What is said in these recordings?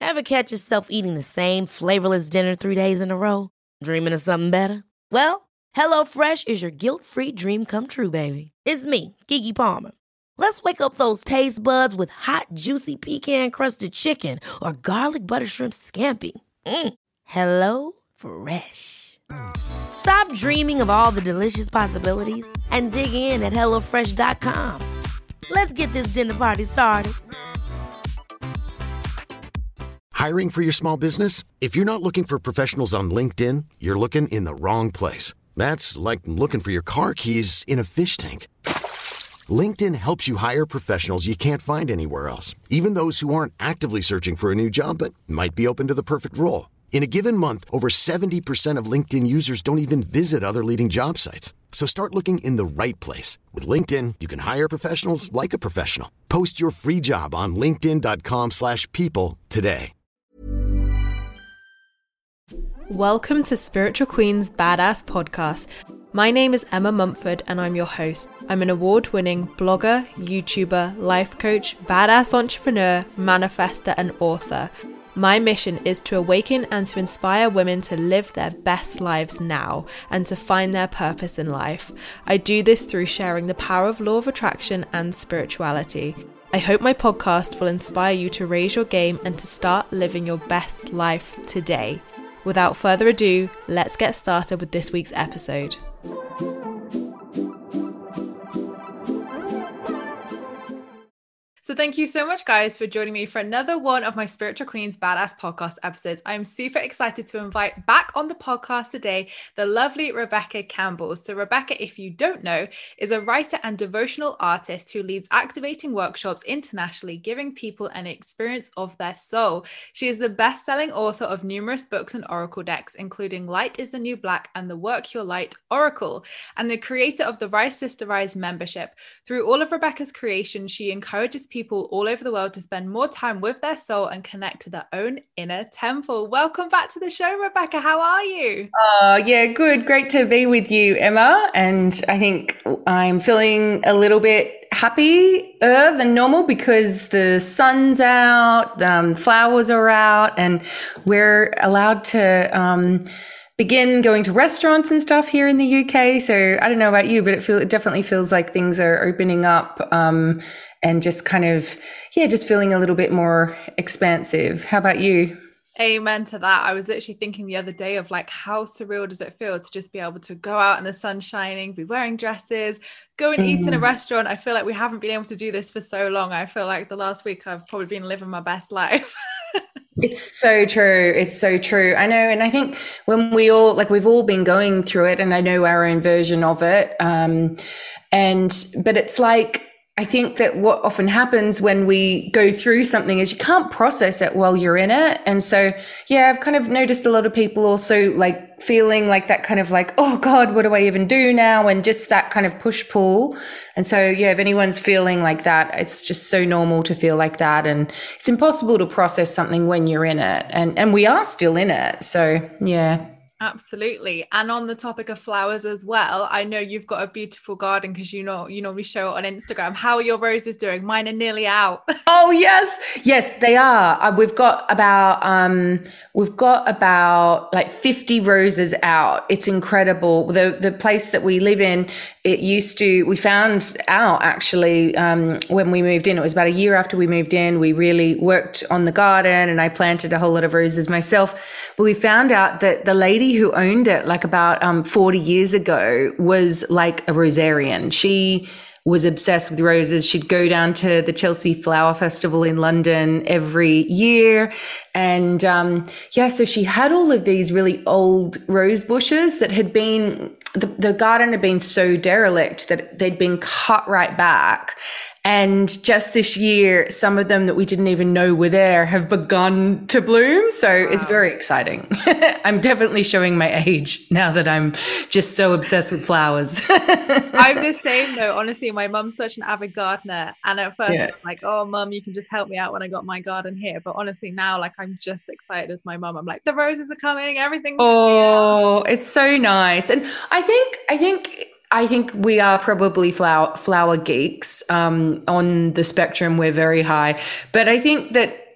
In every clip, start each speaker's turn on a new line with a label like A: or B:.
A: Ever catch yourself eating the same flavorless dinner 3 days in a row? Dreaming of something better? Well, HelloFresh is your guilt-free dream come true, baby. It's me, Keke Palmer. Let's wake up those taste buds with hot, juicy pecan-crusted chicken or garlic butter shrimp scampi. Hello Fresh. Stop dreaming of all the delicious possibilities and dig in at HelloFresh.com. Let's get this dinner party started.
B: Hiring for your small business? If you're not looking for professionals on LinkedIn, you're looking in the wrong place. That's like looking for your car keys in a fish tank. LinkedIn helps you hire professionals you can't find anywhere else, even those who aren't actively searching for a new job but might be open to the perfect role. In a given month, over 70% of LinkedIn users don't even visit other leading job sites. So start looking in the right place. With LinkedIn, you can hire professionals like a professional. Post your free job on linkedin.com/people today.
C: Welcome to Spiritual Queen's Badass Podcast. My name is Emma Mumford and I'm your host. I'm an award-winning blogger, YouTuber, life coach, badass entrepreneur, manifester, and author. My mission is to awaken and to inspire women to live their best lives now and to find their purpose in life. I do this through sharing the power of law of attraction and spirituality. I hope my podcast will inspire you to raise your game and to start living your best life today. Without further ado, let's get started with this week's episode. So thank you so much, guys, for joining me for another one of my Spiritual Queens Badass Podcast episodes. I'm super excited to invite back on the podcast today the lovely Rebecca Campbell. So Rebecca, if you don't know, is a writer and devotional artist who leads activating workshops internationally, giving people an experience of their soul. She is the best-selling author of numerous books and oracle decks, including Light is the New Black and the Work Your Light Oracle, and the creator of the Rise Sister Rise membership. Through all of Rebecca's creation, she encourages people all over the world to spend more time with their soul and connect to their own inner temple. Welcome back to the show, Rebecca. How are you?
D: Oh, yeah, good. Great to be with you, Emma. And I think I'm feeling a little bit happier than normal because the sun's out, flowers are out, and we're allowed to begin going to restaurants and stuff here in the UK. So I don't know about you, but it definitely feels like things are opening up, and just kind of, just feeling a little bit more expansive. How about you?
C: Amen to that. I was literally thinking the other day of like, how surreal does it feel to just be able to go out in the sun shining, be wearing dresses, go and eat in a restaurant. I feel like we haven't been able to do this for so long. I feel like the last week I've probably been living my best life.
D: It's so true. It's so true. I know. And I think when we've all been going through it, and I know our own version of it. But it's like, I think that what often happens when we go through something is you can't process it while you're in it. And so, I've kind of noticed a lot of people also like feeling like that kind of like, oh God, what do I even do now? And just that kind of push pull. And so, if anyone's feeling like that, it's just so normal to feel like that. And it's impossible to process something when you're in it. And we are still in it. So, yeah.
C: Absolutely. And on the topic of flowers as well, I know you've got a beautiful garden because you normally show it on Instagram. How are your roses doing? Mine are nearly out.
D: Oh yes, they are. We've got about like 50 roses out. It's incredible. The place that we live in, we found out actually when we moved in. It was about a year after we moved in. We really worked on the garden and I planted a whole lot of roses myself. But we found out that the lady who owned it like about 40 years ago was like a rosarian. She was obsessed with roses. She'd go down to the Chelsea Flower Festival in London every year. And so she had all of these really old rose bushes that had been, the garden had been so derelict that they'd been cut right back. And just this year, some of them that we didn't even know were there have begun to bloom. So It's very exciting. I'm definitely showing my age now that I'm just so obsessed with flowers.
C: I'm the same though. Honestly, my mum's such an avid gardener. And at first I'm like, oh, mum, you can just help me out when I got my garden here. But honestly, now like I'm just excited as my mum. I'm like, the roses are coming, everything's
D: it's so nice. And I think we are probably flower geeks. On the spectrum, we're very high. But I think that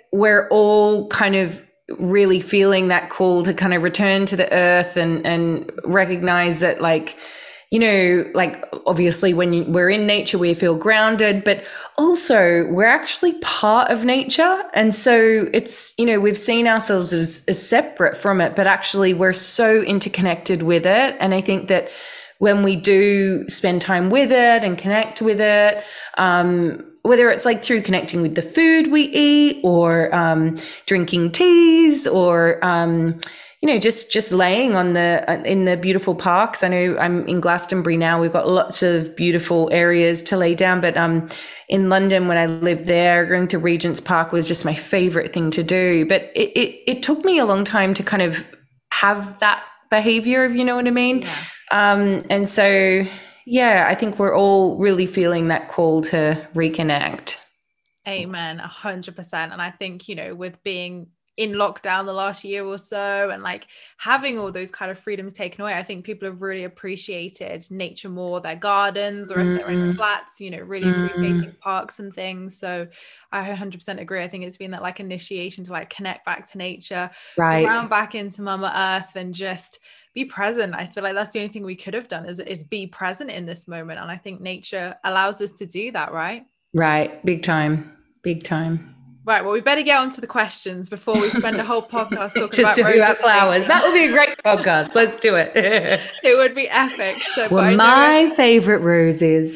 D: we're all kind of really feeling that call to kind of return to the earth and recognize that, like, you know, like obviously when we're in nature, we feel grounded, but also we're actually part of nature. And so it's, you know, we've seen ourselves as separate from it, but actually we're so interconnected with it. And I think that when we do spend time with it and connect with it, whether it's like through connecting with the food we eat or drinking teas or you know, just laying on in the beautiful parks. I know I'm in Glastonbury now. We've got lots of beautiful areas to lay down, but in London, when I lived there, going to Regent's Park was just my favorite thing to do. But it took me a long time to kind of have that behavior, if you know what I mean.
C: Yeah.
D: And so, yeah, I think we're all really feeling that call to reconnect.
C: Amen. 100%. And I think, you know, with being in lockdown the last year or so and like having all those kind of freedoms taken away, I think people have really appreciated nature more, their gardens, or if they're in flats, you know, really appreciating parks and things. So I 100% agree. I think it's been that like initiation to like connect back to nature,
D: right,
C: ground back into Mama Earth and just be present. I feel like that's the only thing we could have done is be present in this moment. And I think nature allows us to do that, right?
D: Right. Big time. Big time.
C: Right, well, we better get on to the questions before we spend a whole podcast talking
D: just about flowers. That would be a great podcast. Let's do it.
C: It would be epic. So,
D: well, my favorite rose is.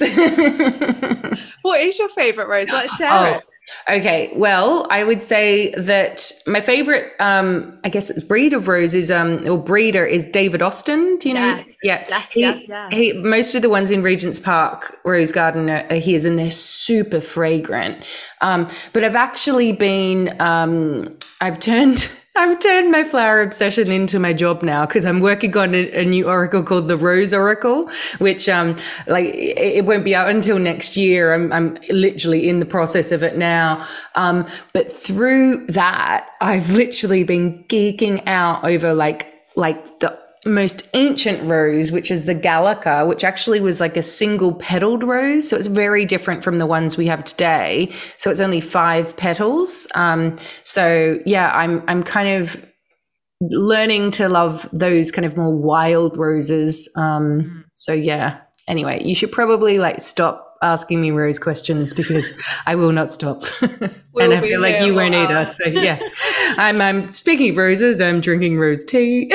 C: What is your favorite rose? Let's share it.
D: Okay, well, I would say that my favorite, I guess it's breed of roses, or breeder is David Austin. Do you know?
C: Yes.
D: Yeah. He most of the ones in Regent's Park Rose Garden are his, and they're super fragrant. But I've actually been, I've turned my flower obsession into my job now, because I'm working on a new oracle called the Rose Oracle, which like it won't be out until next year. I'm literally in the process of it now. But through that, I've literally been geeking out over like the most ancient rose, which is the Gallica, which actually was like a single petaled rose. So it's very different from the ones we have today. So it's only 5 petals. So yeah, I'm kind of learning to love those kind of more wild roses. So yeah, anyway, you should probably like stop asking me rose questions, because I will not stop. And I feel like you won't either. So yeah, I'm speaking of roses, I'm drinking rose tea.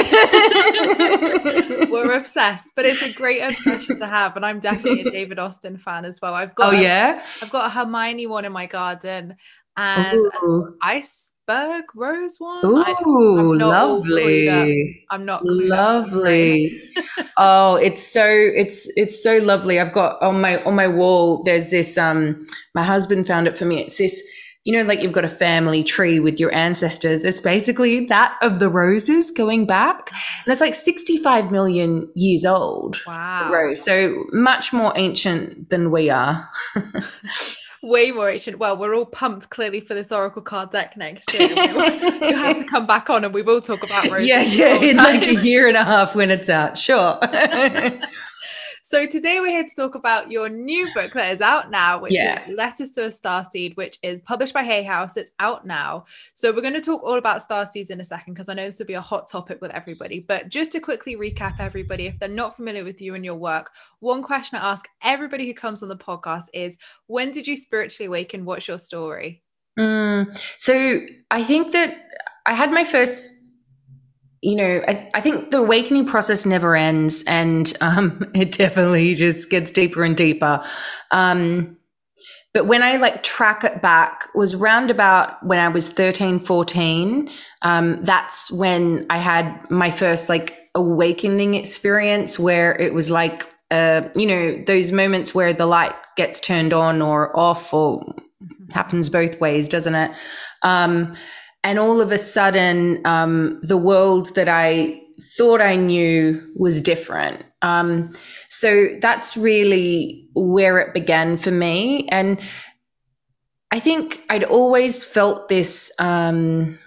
C: We're obsessed, but it's a great obsession to have. And I'm definitely a David Austin fan as well. I've got I've got a Hermione one in my garden and an iceberg rose one.
D: Ooh, lovely.
C: I'm not clued
D: lovely. Oh, it's so lovely. I've got on my wall, there's this my husband found it for me. It's this, you know, like you've got a family tree with your ancestors. It's basically that of the roses going back. And it's like 65 million years old.
C: Wow.
D: Rose. So much more ancient than we are.
C: Way more ancient. Well, we're all pumped clearly for this Oracle card deck next year. You have to come back on and we will talk about roses.
D: Yeah, in like a year and a half when it's out. Sure.
C: So today we're here to talk about your new book that is out now, which is Letters to a Starseed, which is published by Hay House. It's out now. So we're going to talk all about starseeds in a second, because I know this will be a hot topic with everybody. But just to quickly recap everybody, if they're not familiar with you and your work, one question I ask everybody who comes on the podcast is, when did you spiritually awaken? What's your story?
D: So I think that I had my first, you know, I think the awakening process never ends, and it definitely just gets deeper and deeper. But when I like track it back, was round about when I was 13, 14. That's when I had my first like awakening experience, where it was like, you know, those moments where the light gets turned on or off, or happens both ways, doesn't it? And all of a sudden, the world that I thought I knew was different. So that's really where it began for me. And I think I'd always felt this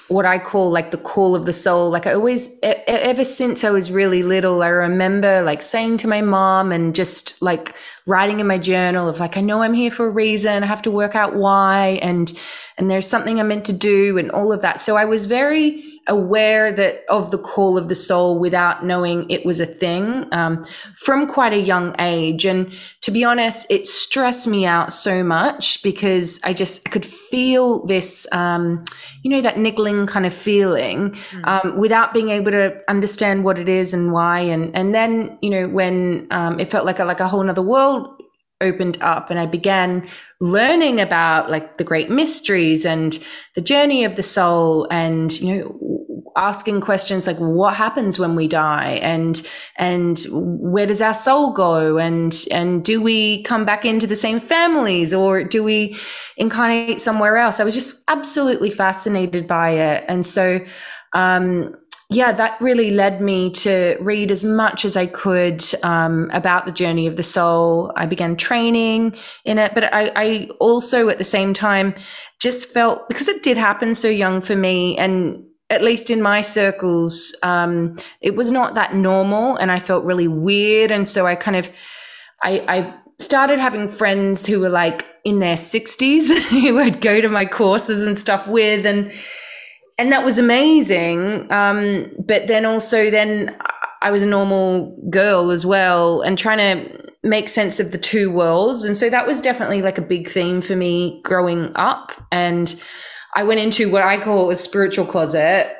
D: what I call like the call of the soul. Like I always, ever since I was really little, I remember like saying to my mom and just like writing in my journal of like, I know I'm here for a reason. I have to work out why. And there's something I'm meant to do and all of that. So I was very aware of the call of the soul without knowing it was a thing, from quite a young age. And to be honest, it stressed me out so much because I could feel this, that niggling kind of feeling, without being able to understand what it is and why. And then, when it felt like a whole nother world opened up and I began learning about like the great mysteries and the journey of the soul and, asking questions like what happens when we die and where does our soul go and do we come back into the same families or do we incarnate somewhere else? I was just absolutely fascinated by it. And so, that really led me to read as much as I could about the journey of the soul. I began training in it, but I also at the same time just felt, because it did happen so young for me, and at least in my circles, it was not that normal and I felt really weird. And so I started having friends who were like in their 60s who I'd go to my courses and stuff with. And that was amazing. But then I was a normal girl as well and trying to make sense of the two worlds. And so that was definitely like a big theme for me growing up. And I went into what I call a spiritual closet.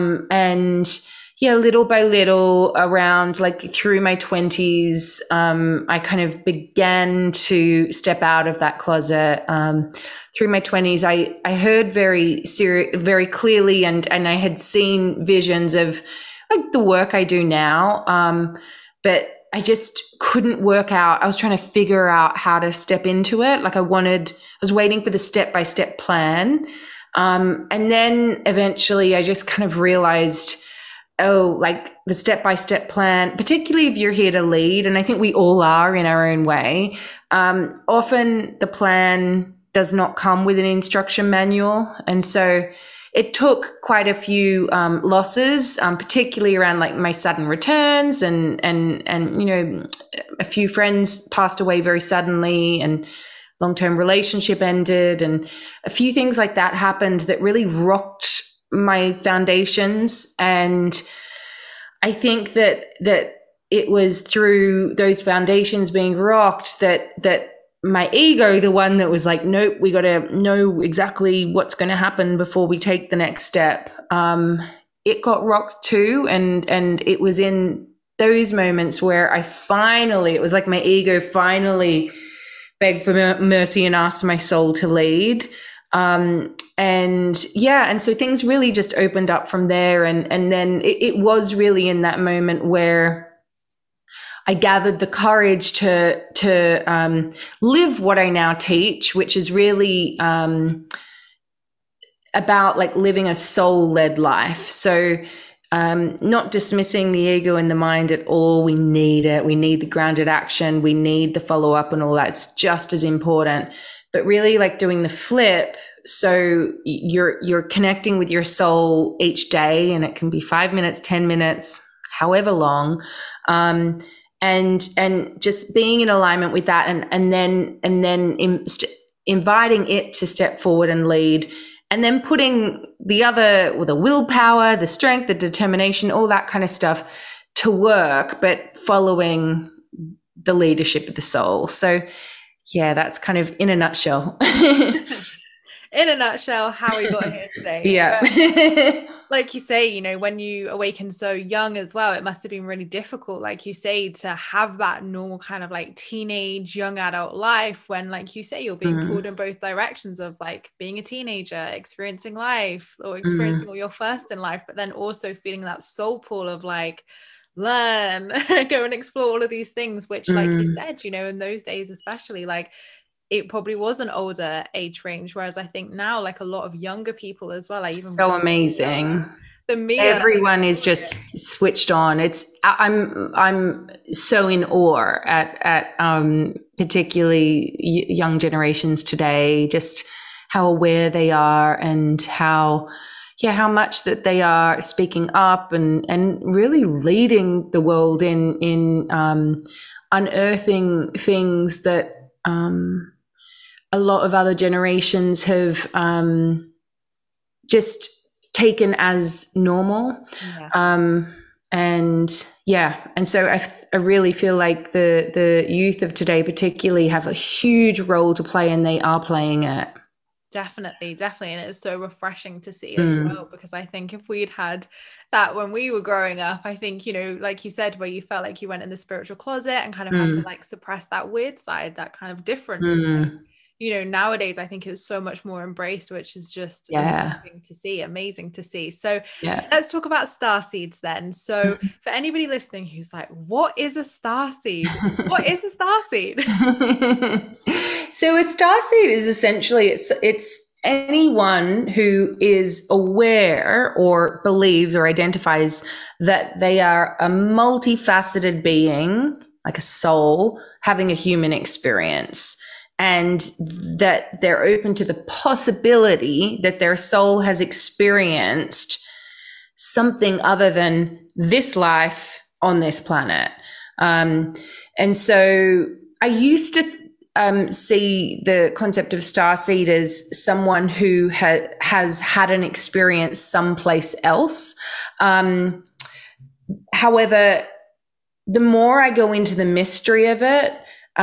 D: Little by little around like through my 20s, I kind of began to step out of that closet. Through my 20s, I heard very clearly and I had seen visions of like the work I do now. But I just couldn't work out. I was trying to figure out how to step into it. Like I was waiting for the step-by-step plan. And then eventually I just kind of realized, like the step-by-step plan, particularly if you're here to lead, and I think we all are in our own way, often the plan does not come with an instruction manual. And so it took quite a few losses, particularly around like my sudden returns and a few friends passed away very suddenly and long-term relationship ended and a few things like that happened that really rocked my foundations. And I think that it was through those foundations being rocked that my ego, the one that was like, nope, we got to know exactly what's going to happen before we take the next step. It got rocked too. And it was in those moments where it was like my ego finally begged for mercy and asked my soul to lead. And so things really just opened up from there. And then it was really in that moment where I gathered the courage to live what I now teach, which is really about like living a soul-led life. So not dismissing the ego and the mind at all. We need it. We need the grounded action. We need the follow-up and all that. It's just as important. But really like doing the flip. So you're connecting with your soul each day, and it can be 5 minutes, 10 minutes, however long. And just being in alignment with that and then inviting it to step forward and lead, and then putting the willpower, the strength, the determination, all that kind of stuff to work, but following the leadership of the soul. So yeah, that's kind of in a nutshell.
C: In a nutshell, how we got here today.
D: Yeah.
C: But, like you say, when you awaken so young as well, it must have been really difficult, like you say, to have that normal kind of like teenage, young adult life when, like you say, you're being pulled in both directions of like being a teenager, experiencing life or experiencing all your first in life, but then also feeling that soul pull of like, learn, go and explore all of these things, which like you said, in those days, especially like, it probably was an older age range, whereas I think now, like a lot of younger people as well, even so
D: amazing.
C: Mia,
D: everyone is just switched on. I'm so in awe at particularly young generations today, just how aware they are and how how much that they are speaking up and really leading the world in unearthing things that a lot of other generations have just taken as normal. And so I really feel like the youth of today particularly have a huge role to play, and they are playing it.
C: Definitely. And it's so refreshing to see as well, because I think if we'd had that when we were growing up, I think, you know, like you said, where you felt like you went in the spiritual closet and kind of had to like suppress that weird side, that kind of difference. You know, nowadays I think it's so much more embraced, which is just amazing to see. So let's talk about starseeds then. So for anybody listening who's like, what is a starseed? What is a starseed?
D: So a starseed is essentially, it's anyone who is aware or believes or identifies that they are a multifaceted being, like a soul, having a human experience, and that they're open to the possibility that their soul has experienced something other than this life on this planet. And so I used to see the concept of starseed as someone who has had an experience someplace else. However, the more I go into the mystery of it,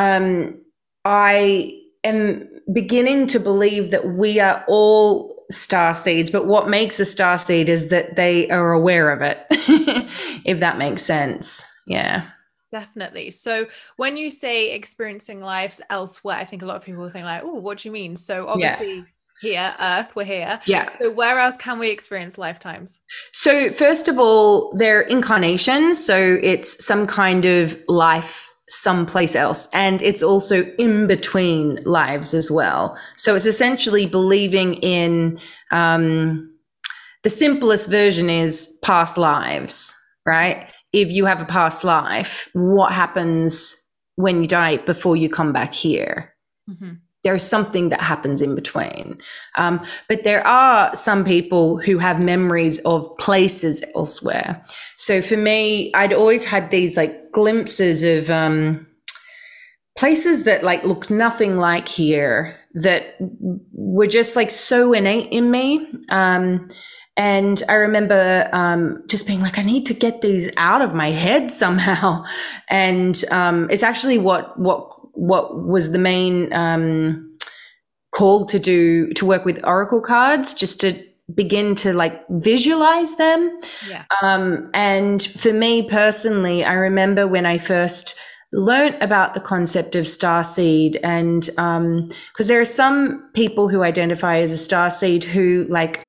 D: I am beginning to believe that we are all starseeds, but what makes a starseed is that they are aware of it, if that makes sense. Yeah.
C: Definitely. So when you say experiencing lives elsewhere, I think a lot of people will think like, oh, what do you mean? So obviously here, Earth, we're here.
D: Yeah.
C: So where else can we experience lifetimes?
D: So first of all, they're incarnations. So it's some kind of life someplace else. And it's also in between lives as well. So it's essentially believing in, the simplest version is past lives, right? If you have a past life, what happens when you die before you come back here? There's something that happens in between. But there are some people who have memories of places elsewhere. So for me, I'd always had these like glimpses of places that like look nothing like here, that were just like so innate in me. And I remember just being like, I need to get these out of my head somehow. And it's actually what was the main call to work with oracle cards, just to begin to like visualize them. And for me personally, I remember when I first learned about the concept of starseed, and because there are some people who identify as a starseed who like.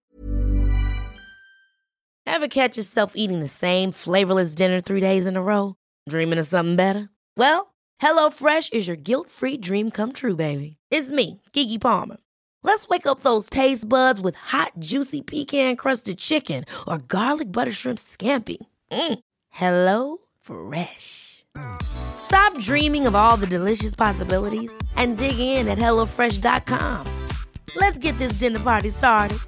A: Ever catch yourself eating the same flavorless dinner 3 days in a row? Dreaming of something better? Well, HelloFresh is your guilt-free dream come true, baby. It's me, Keke Palmer. Let's wake up those taste buds with hot, juicy pecan-crusted chicken or garlic butter shrimp scampi. Hello Fresh. Stop dreaming of all the delicious possibilities and dig in at HelloFresh.com. Let's get this dinner party started.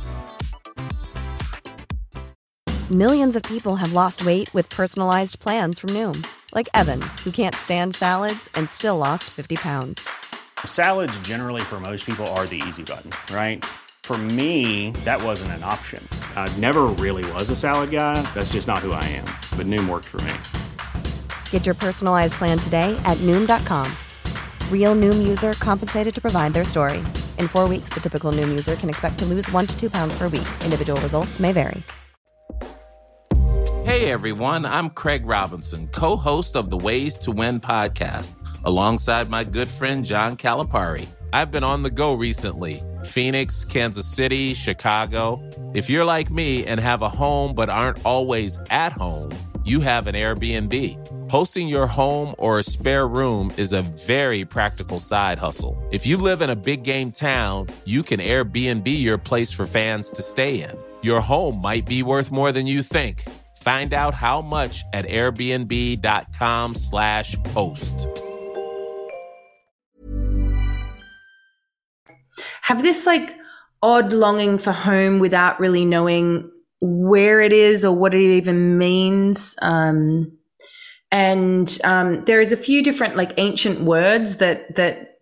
E: Millions of people have lost weight with personalized plans from Noom. Like Evan, who can't stand salads and still lost 50 pounds.
F: Salads generally for most people are the easy button, right? For me, that wasn't an option. I never really was a salad guy. That's just not who I am. But Noom worked for me.
E: Get your personalized plan today at Noom.com. Real Noom user compensated to provide their story. In 4 weeks, the typical Noom user can expect to lose 1 to 2 pounds per week. Individual results may vary.
G: Hey everyone, I'm Craig Robinson, co-host of the Ways to Win podcast, alongside my good friend John Calipari. I've been on the go recently. Phoenix, Kansas City, Chicago. If you're like me and have a home but aren't always at home, you have an Airbnb. Hosting your home or a spare room is a very practical side hustle. If you live in a big game town, you can Airbnb your place for fans to stay in. Your home might be worth more than you think. Find out how much at airbnb.com/host.
D: Have this like odd longing for home without really knowing where it is or what it even means. There is a few different like ancient words that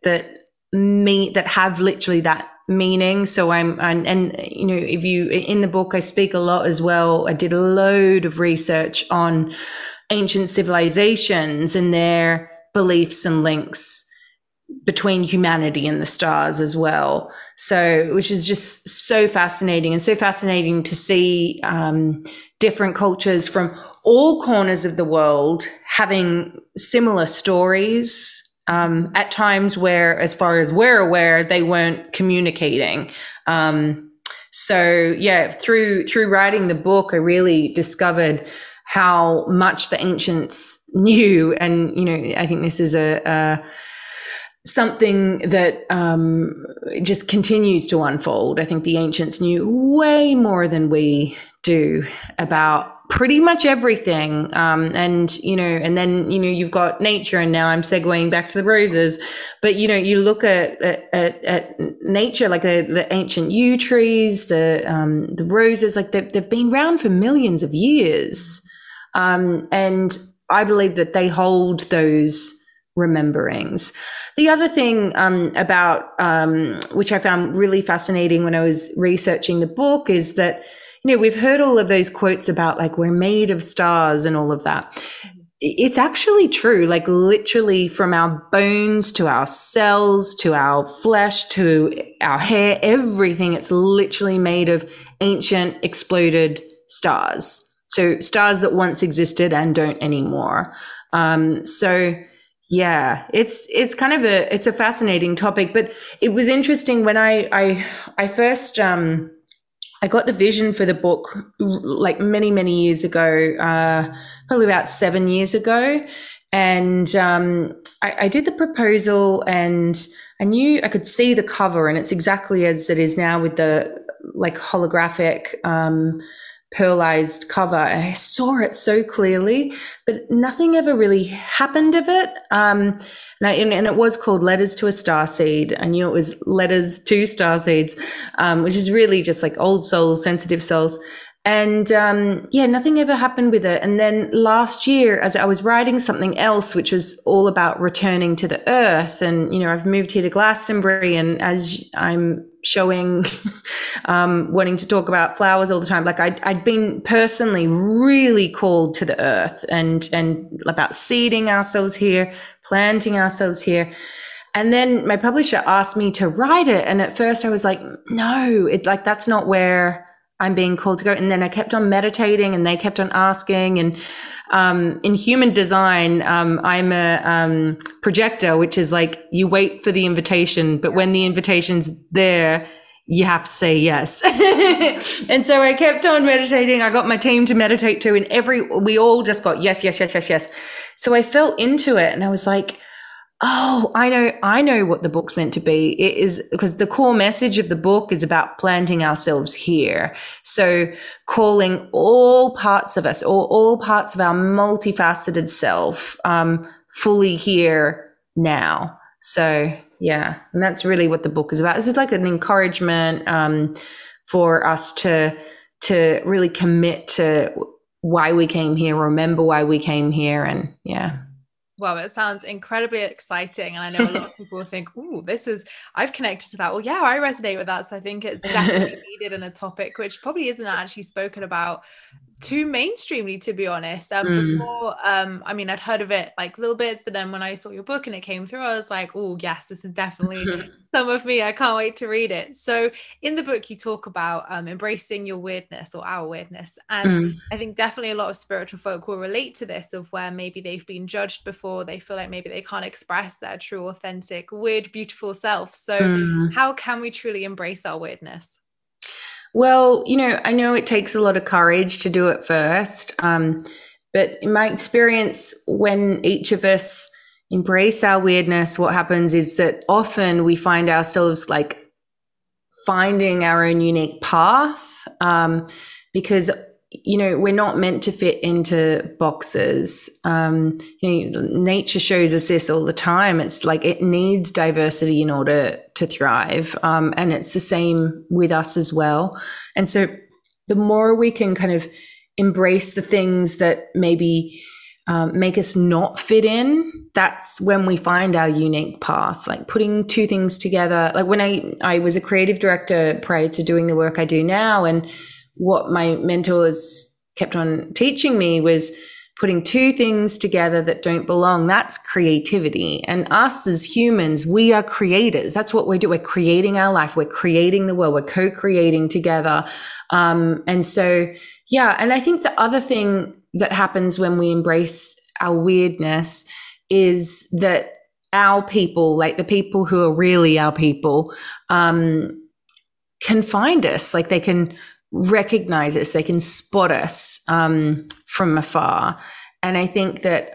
D: have literally that meaning. So if you, in the book, I speak a lot as well. I did a load of research on ancient civilizations and their beliefs and links between humanity and the stars as well. So, which is just so fascinating, and so fascinating to see different cultures from all corners of the world having similar stories. At times where, as far as we're aware, they weren't communicating. So yeah, through writing the book, I really discovered how much the ancients knew. And, I think this is something that just continues to unfold. I think the ancients knew way more than we do about pretty much everything. And then, you've got nature, and now I'm segueing back to the roses, but, you look at nature, like the ancient yew trees, the roses, like they've been around for millions of years. And I believe that they hold those rememberings. The other thing about which I found really fascinating when I was researching the book is that, we've heard all of those quotes about like we're made of stars and all of that. It's actually true, like literally from our bones to our cells to our flesh to our hair, everything, it's literally made of ancient exploded stars. So stars that once existed and don't anymore. So yeah, it's kind of it's a fascinating topic, but it was interesting when I first, I got the vision for the book like many, many years ago, probably about 7 years ago. And I did the proposal, and I knew I could see the cover, and it's exactly as it is now with the like holographic pearlized cover. And I saw it so clearly, but nothing ever really happened of it. And it was called Letters to a Starseed. I knew it was Letters to Starseeds, which is really just like old souls, sensitive souls. And nothing ever happened with it. And then last year, as I was writing something else, which was all about returning to the earth, and I've moved here to Glastonbury, and as I'm showing, wanting to talk about flowers all the time, like I'd been personally really called to the earth and about seeding ourselves here, planting ourselves here. And then my publisher asked me to write it, and at first I was like, no, that's not where I'm being called to go. And then I kept on meditating, and they kept on asking. And in human design, I'm a projector, which is like you wait for the invitation, but when the invitation's there, you have to say yes. And so I kept on meditating. I got my team to meditate too, and we all just got yes, yes, yes, yes, yes. So I fell into it, and I was like, oh, I know what the book's meant to be. It is because the core message of the book is about planting ourselves here. So calling all parts of us, or all parts of our multifaceted self, fully here now. So yeah, and that's really what the book is about. This is like an encouragement for us to really commit to why we came here, remember why we came here, and yeah.
C: Well, it sounds incredibly exciting. And I know a lot of people think, ooh, I've connected to that. Well, yeah, I resonate with that. So I think it's definitely needed in a topic which probably isn't actually spoken about too mainstreamly, to be honest. Before, I'd heard of it like little bits, but then when I saw your book and it came through, I was like, oh yes, this is definitely some of me. I can't wait to read it. So in the book, you talk about embracing your weirdness, or our weirdness. And I think definitely a lot of spiritual folk will relate to this, of where maybe they've been judged before, they feel like maybe they can't express their true, authentic, weird, beautiful self. So how can we truly embrace our weirdness?
D: Well, I know it takes a lot of courage to do it first. But in my experience, when each of us embrace our weirdness, what happens is that often we find ourselves like finding our own unique path, because we're not meant to fit into boxes. Nature shows us this all the time. It's like it needs diversity in order to thrive. And it's the same with us as well. And so the more we can kind of embrace the things that maybe make us not fit in, that's when we find our unique path. Like putting two things together. Like when I was a creative director prior to doing the work I do now, and what my mentors kept on teaching me was putting two things together that don't belong. That's creativity. And us as humans, we are creators. That's what we do. We're creating our life. We're creating the world. We're co-creating together. And so, yeah. And I think the other thing that happens when we embrace our weirdness is that our people, like the people who are really our people, can find us. Like they can recognize us, they can spot us from afar. And I think that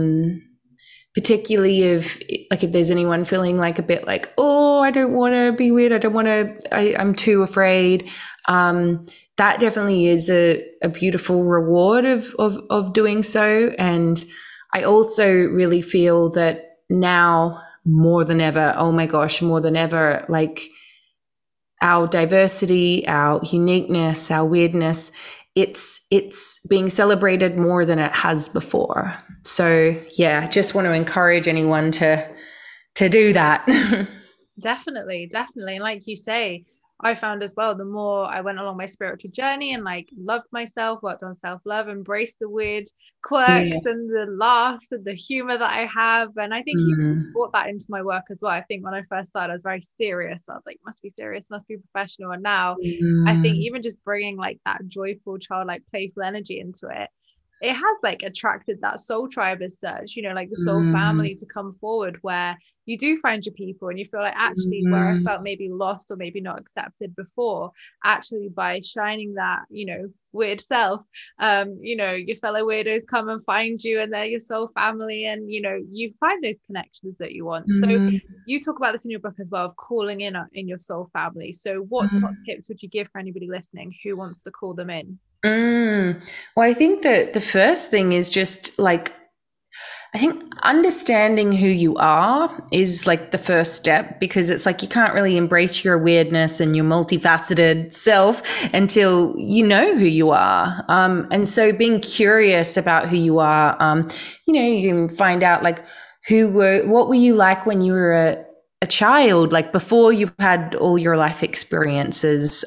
D: particularly if there's anyone feeling like a bit like, oh, I don't want to be weird, I'm too afraid, that definitely is a beautiful reward of doing so. And I also really feel that now more than ever, oh my gosh, more than ever, like our diversity, our uniqueness, our weirdness, it's being celebrated more than it has before. So yeah, just want to encourage anyone to do that.
C: Definitely. And like you say, I found as well, the more I went along my spiritual journey and like loved myself, worked on self-love, embraced the weird quirks and the laughs and the humor that I have. And I think you brought that into my work as well. I think when I first started, I was very serious. I was like, must be serious, must be professional. And now I think even just bringing like that joyful, childlike, playful energy into it, it has like attracted that soul tribe as such, like the soul family to come forward, where you do find your people and you feel like actually where I felt maybe lost or maybe not accepted before, actually by shining that, weird self, your fellow weirdos come and find you and they're your soul family, and, you find those connections that you want. So you talk about this in your book as well, of calling in your soul family. So what top tips would you give for anybody listening who wants to call them in?
D: Well, I think that the first thing is just like, I think understanding who you are is like the first step, because it's like you can't really embrace your weirdness and your multifaceted self until you know who you are. And so being curious about who you are, you can find out like what were you like when you were a child, like before you had all your life experiences,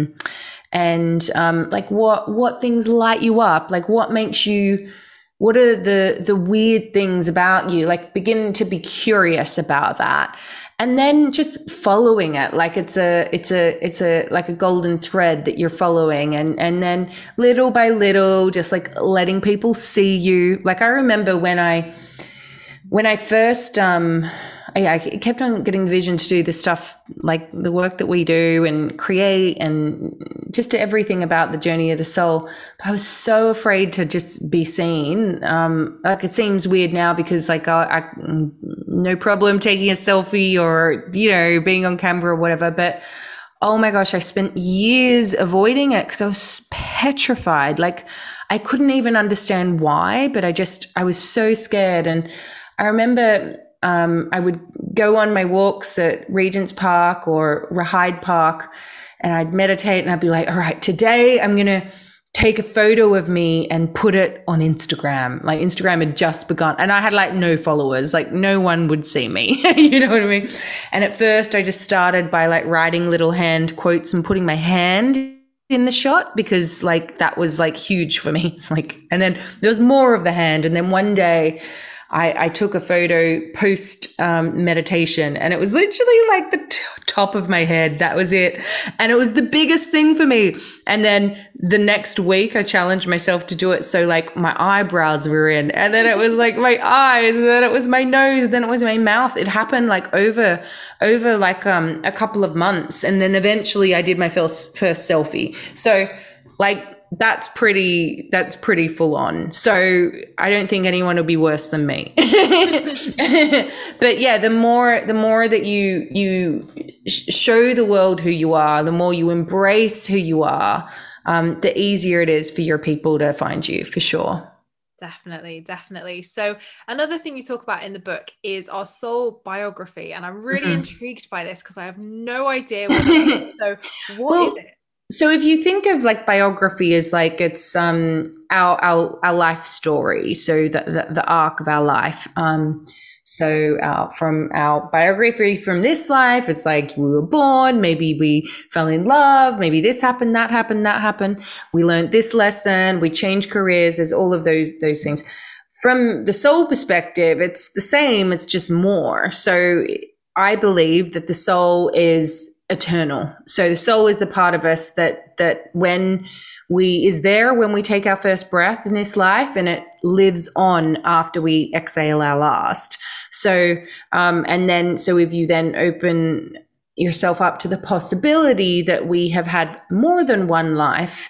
D: and like what things light you up, like what are the weird things about you, like begin to be curious about that, and then just following it, like it's a like a golden thread that you're following, and then little by little just like letting people see you. Like I remember when I first I kept on getting the vision to do the stuff, like the work that we do and create and just everything about the journey of the soul. But I was so afraid to just be seen. Like it seems weird now because like I no problem taking a selfie or, being on camera or whatever. But oh my gosh, I spent years avoiding it because I was petrified. Like I couldn't even understand why, but I was so scared. And I remember I would go on my walks at Regent's Park or Hyde Park, and I'd meditate and I'd be like, all right, today I'm going to take a photo of me and put it on Instagram. Like Instagram had just begun and I had like no followers, like no one would see me, you know what I mean? And at first I just started by like writing little hand quotes and putting my hand in the shot because like that was like huge for me. It's like, and then there was more of the hand. And then one day I took a photo post meditation, and it was literally like the top of my head. That was it. And it was the biggest thing for me. And then the next week I challenged myself to do it. So like my eyebrows were in, and then it was like my eyes, and then it was my nose, and then it was my mouth. It happened like over like a couple of months. And then eventually I did my first selfie. So like, that's pretty full on. So I don't think anyone will be worse than me. But yeah, the more that you show the world who you are, the more you embrace who you are, the easier it is for your people to find you, for sure.
C: Definitely. So another thing you talk about in the book is our soul biography. And I'm really intrigued by this because I have no idea what it is. So what is it?
D: So if you think of like biography as like it's our life story, so the arc of our life. So from our biography from this life, it's like we were born, maybe we fell in love, maybe this happened, that happened. We learned this lesson, we changed careers. There's all of those things. From the soul perspective, it's the same, it's just more. So I believe that the soul is eternal. So the soul is the part of us that when we take our first breath in this life, and it lives on after we exhale our last. So so if you then open yourself up to the possibility that we have had more than one life,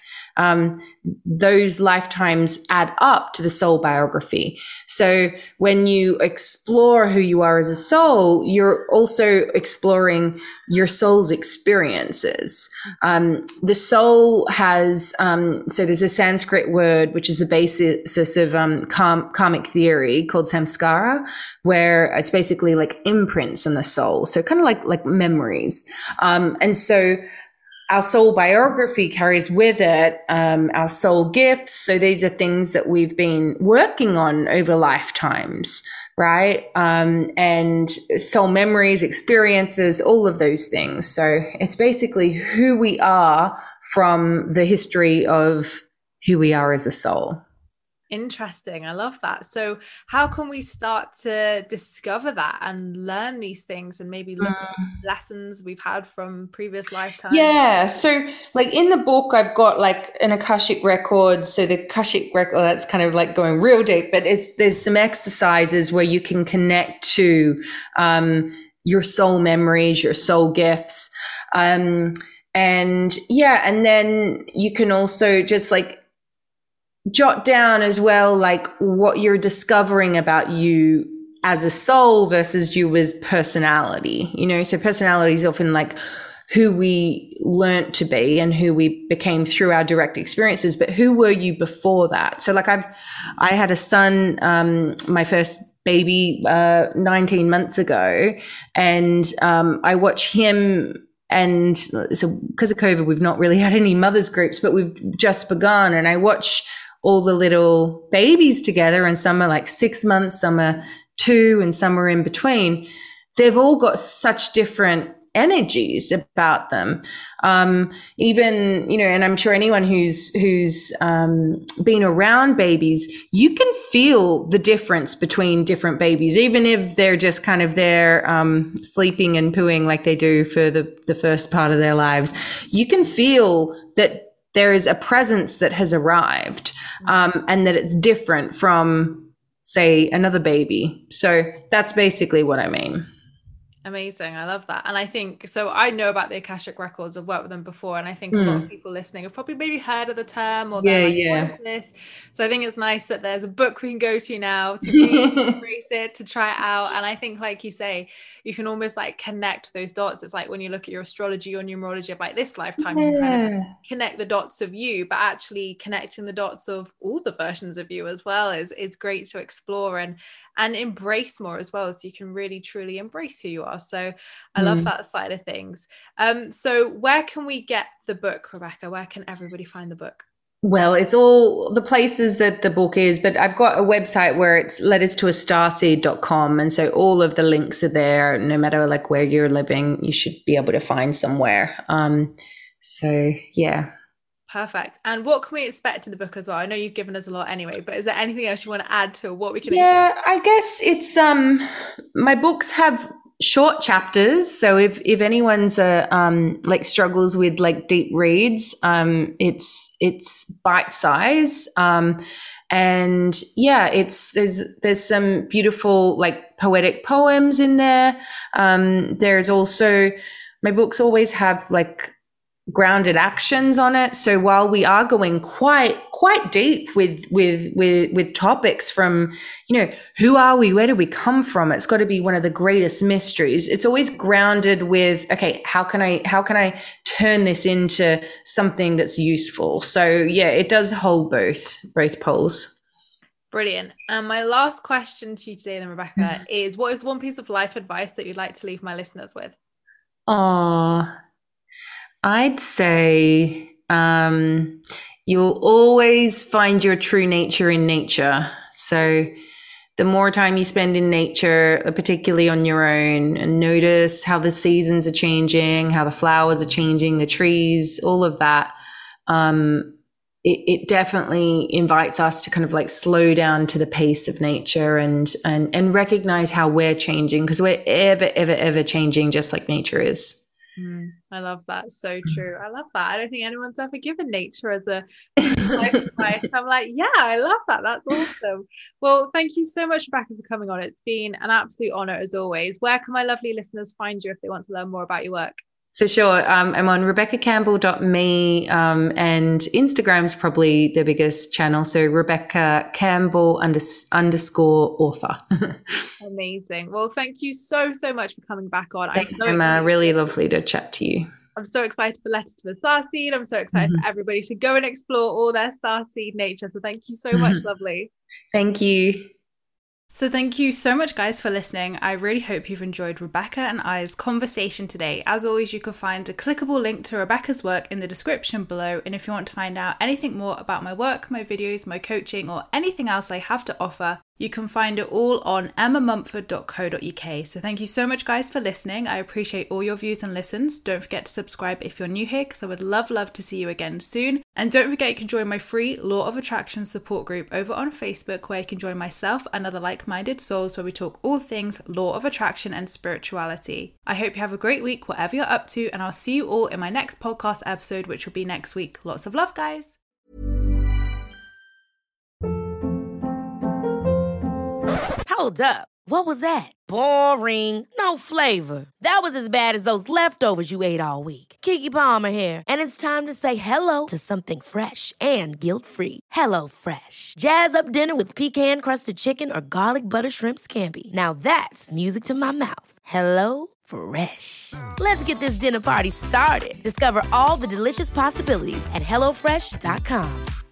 D: those lifetimes add up to the soul biography. So when you explore who you are as a soul, you're also exploring your soul's experiences. The soul has, so there's a Sanskrit word, which is the basis of karmic theory called samskara, where it's basically like imprints on the soul. So kind of like memories. And so our soul biography carries with it our soul gifts. So these are things that we've been working on over lifetimes, right? And soul memories, experiences, all of those things. So it's basically who we are from the history of who we are as a soul.
C: Interesting. I love that. So how can we start to discover that and learn these things and maybe look at lessons we've had from previous lifetimes?
D: Yeah. So like in the book, I've got like an Akashic record. So the Akashic record, that's kind of like going real deep, but there's some exercises where you can connect to your soul memories, your soul gifts. And then you can also just like jot down as well, like what you're discovering about you as a soul versus you as personality, so personality is often like who we learnt to be and who we became through our direct experiences, but who were you before that? So like I had a son, my first baby, 19 months ago, and I watch him. And so because of COVID, we've not really had any mothers groups, but we've just begun, and I watch all the little babies together, and some are like 6 months, some are 2, and some are in between. They've all got such different energies about them. Even, and I'm sure anyone who's been around babies, you can feel the difference between different babies, even if they're just kind of there sleeping and pooing like they do for the first part of their lives. You can feel that there is a presence that has arrived, and that it's different from, say, another baby. So that's basically what I mean.
C: Amazing. I love that. And I think, so I know about the Akashic Records. I've worked with them before. And I think a lot of people listening have probably maybe heard of the term, or they're like, what is this? So I think it's nice that there's a book we can go to now to embrace it, to try it out. And I think, like you say, you can almost like connect those dots. It's like when you look at your astrology or numerology of like this lifetime, you kind of connect the dots of you, but actually connecting the dots of all the versions of you as well is great to explore and embrace more as well, so you can really truly embrace who you are. So I love that side of things. So where can we get the book, Rebecca? Where can everybody find the book?
D: Well, it's all the places that the book is, but I've got a website where it's letterstoastarseed.com. And so all of the links are there. No matter like where you're living, you should be able to find somewhere. So yeah.
C: Perfect. And what can we expect in the book as well? I know you've given us a lot anyway, but is there anything else you want to add to what we can expect?
D: Yeah, I guess it's my books have short chapters. So if anyone's like struggles with like deep reads, it's bite size. And yeah, there's some beautiful like poetic poems in there. There's also, my books always have like grounded actions on it. So while we are going quite deep with topics from, who are we? Where do we come from? It's got to be one of the greatest mysteries. It's always grounded with, okay, how can I turn this into something that's useful? So yeah, it does hold both poles.
C: Brilliant. And my last question to you today, then, Rebecca, is what is one piece of life advice that you'd like to leave my listeners with?
D: I'd say you'll always find your true nature in nature. So the more time you spend in nature, particularly on your own, and notice how the seasons are changing, how the flowers are changing, the trees, all of that, it definitely invites us to kind of like slow down to the pace of nature and recognize how we're changing, because we're ever changing, just like nature is.
C: I love that. So true. I love that. I don't think anyone's ever given nature as a life advice. I'm like, yeah, I love that. That's awesome. Well, thank you so much, Rebecca, for coming on. It's been an absolute honor as always. Where can my lovely listeners find you if they want to learn more about your work?
D: For sure. I'm on RebeccaCampbell.me, and Instagram's probably the biggest channel. So Rebecca Campbell _ author.
C: Amazing. Well, thank you so much for coming back on.
D: Thanks, Emma. Really lovely to chat to you.
C: I'm so excited for Letters to a Starseed. I'm so excited for everybody to go and explore all their starseed nature. So thank you so much, lovely.
D: Thank you.
C: So thank you so much, guys, for listening. I really hope you've enjoyed Rebecca and I's conversation today. As always, you can find a clickable link to Rebecca's work in the description below. And if you want to find out anything more about my work, my videos, my coaching, or anything else I have to offer, you can find it all on emmamumford.co.uk. So thank you so much, guys, for listening. I appreciate all your views and listens. Don't forget to subscribe if you're new here, because I would love to see you again soon. And don't forget you can join my free Law of Attraction support group over on Facebook, where you can join myself and other like-minded souls, where we talk all things Law of Attraction and spirituality. I hope you have a great week, whatever you're up to, and I'll see you all in my next podcast episode, which will be next week. Lots of love, guys.
A: Hold up. What was that? Boring. No flavor. That was as bad as those leftovers you ate all week. Keke Palmer here, and it's time to say hello to something fresh and guilt-free. Hello Fresh. Jazz up dinner with pecan-crusted chicken or garlic butter shrimp scampi. Now that's music to my mouth. Hello Fresh. Let's get this dinner party started. Discover all the delicious possibilities at HelloFresh.com.